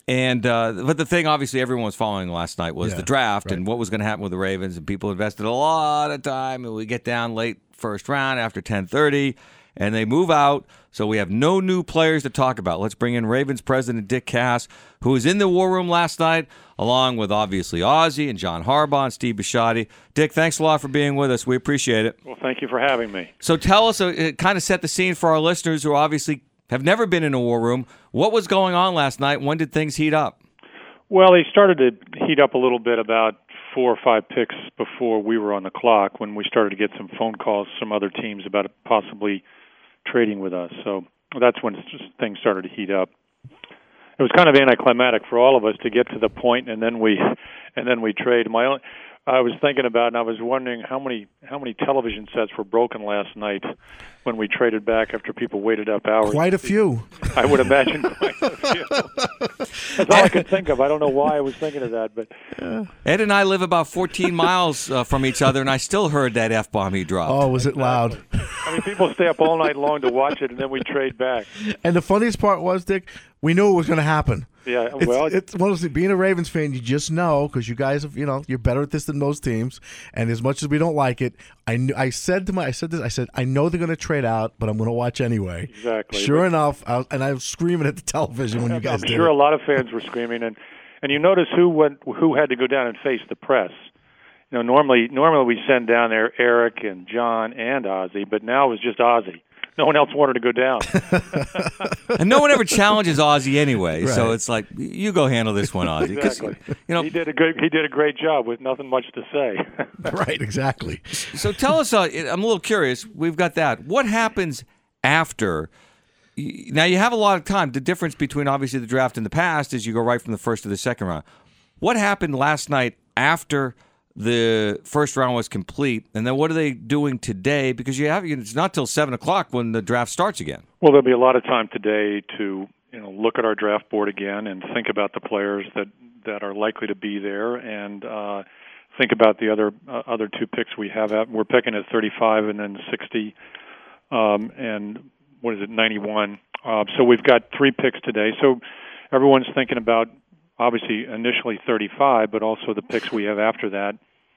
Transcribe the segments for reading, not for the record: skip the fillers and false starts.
And but the thing, obviously, everyone was following last night was the draft and what was going to happen with the Ravens. And people invested a lot of time. And we get down late first round after 10:30, and they move out. So we have no new players to talk about. Let's bring in Ravens president Dick Cass, who was in the war room last night, along with obviously Ozzie and John Harbaugh and Steve Bisciotti. Dick, thanks a lot for being with us. We appreciate it. Well, thank you for having me. So tell us, kind of set the scene for our listeners who obviously have never been in a war room. What was going on last night? When did things heat up? Well, they started to heat up a little bit about 4 or 5 picks before we were on the clock when we started to get some phone calls from other teams about possibly trading with us. So that's when things started to heat up. It was kind of anticlimactic for all of us to get to the point, and then we trade. I was thinking about, and I was wondering how many television sets were broken last night when we traded back after people waited up hours. Quite a few. I would imagine quite a few. That's all I could think of. I don't know why I was thinking of that, but Ed and I live about 14 miles from each other, and I still heard that F-bomb he dropped. Oh, was it loud? I mean, people stay up all night long to watch it, and then we trade back. And the funniest part was, Dick, we knew it was going to happen. Yeah, it's one of those, being a Ravens fan, you just know because you guys have, you're better at this than most teams. And as much as we don't like it, I said I know they're going to trade out, but I'm going to watch anyway. Exactly. Sure enough, I was screaming at the television when you guys did. I'm sure a lot of fans were screaming, and you notice who had to go down and face the press. Normally we send down there Eric and John and Ozzie, but now it was just Ozzie. No one else wanted to go down. And no one ever challenges Ozzie anyway, right. So it's like, you go handle this one, Ozzie. Exactly. He did a great job with nothing much to say. Right, exactly. So tell us, I'm a little curious, we've got that. What happens after? Now, you have a lot of time. The difference between, obviously, the draft in the past is you go right from the first to the second round. What happened last night after the first round was complete, and then what are they doing today? Because it's not till 7 o'clock when the draft starts again. Well, there'll be a lot of time today to look at our draft board again and think about the players that are likely to be there, and think about the other 2 picks we have. We're picking at 35 and then 60, and 91. So we've got 3 picks today. So everyone's thinking about, obviously, initially 35, but also the picks we have after that.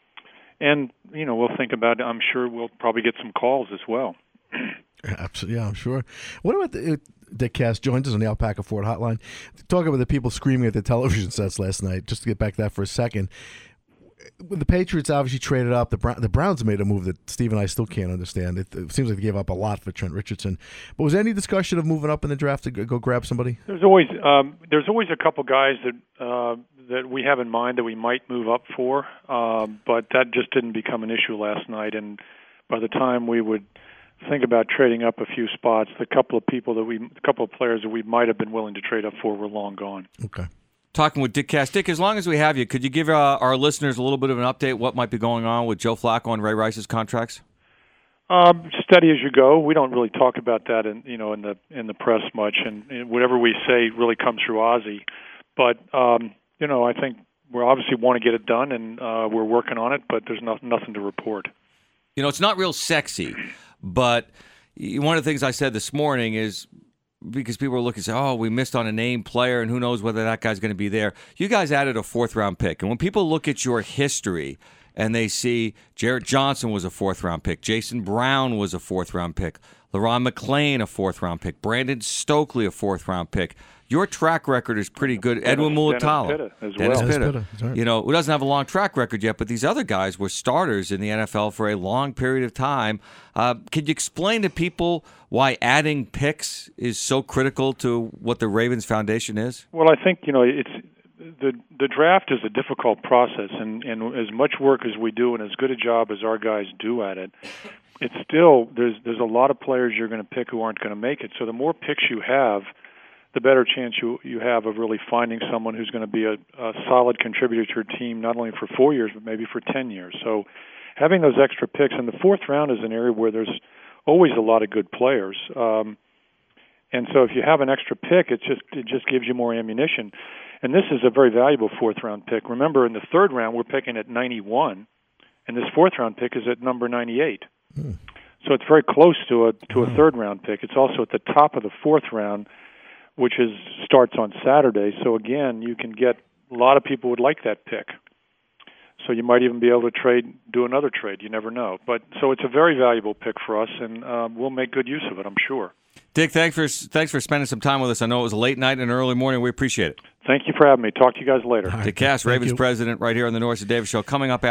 And, we'll think about, I'm sure we'll probably get some calls as well. Absolutely, yeah, I'm sure. What about Dick Cass joined us on the Alpaca Ford hotline? Talk about the people screaming at the television sets last night, just to get back to that for a second. When the Patriots obviously traded up, the Browns made a move that Steve and I still can't understand. It seems like they gave up a lot for Trent Richardson. But was there any discussion of moving up in the draft to go grab somebody? There's always a couple guys that we have in mind that we might move up for, but that just didn't become an issue last night. And by the time we would think about trading up a few spots, the couple of players that we might have been willing to trade up for were long gone. Okay. Talking with Dick Cass. Dick, as long as we have you, could you give our listeners a little bit of an update what might be going on with Joe Flacco and Ray Rice's contracts? Steady as you go. We don't really talk about that in the press much, and whatever we say really comes through Ozzie. But I think we obviously want to get it done, and we're working on it. But there's nothing to report. It's not real sexy, but one of the things I said this morning is, because people are looking and say, oh, we missed on a named player, and who knows whether that guy's going to be there. You guys added a 4th-round pick. And when people look at your history and they see Jarrett Johnson was a 4th-round pick, Jason Brown was a 4th-round pick, LaRon McClain a 4th-round pick, Brandon Stokely a 4th-round pick, your track record is pretty good. Edwin Mulatalo. Dennis Pitta. Right. Who doesn't have a long track record yet, but these other guys were starters in the NFL for a long period of time. Could you explain to people why adding picks is so critical to what the Ravens Foundation is? Well, I think, it's the draft is a difficult process, and as much work as we do and as good a job as our guys do at it, it's still, there's a lot of players you're going to pick who aren't going to make it. So the more picks you have, the better chance you have of really finding someone who's going to be a solid contributor to your team, not only for 4 years, but maybe for 10 years. So having those extra picks, and the 4th round is an area where there's always a lot of good players. And so if you have an extra pick, it just gives you more ammunition. And this is a very valuable 4th-round pick. Remember, in the 3rd round, we're picking at 91, and this 4th-round pick is at number 98. So it's very close to a 3rd-round pick. It's also at the top of the 4th round, which starts on Saturday. So again, you can get a lot of people would like that pick. So you might even be able to do another trade. You never know. But so it's a very valuable pick for us, and we'll make good use of it, I'm sure. Dick, thanks for spending some time with us. I know it was a late night and early morning. We appreciate it. Thank you for having me. Talk to you guys later. All right, Dick Cass, thank Ravens you. president, right here on the Norris and Davis Show. Coming up.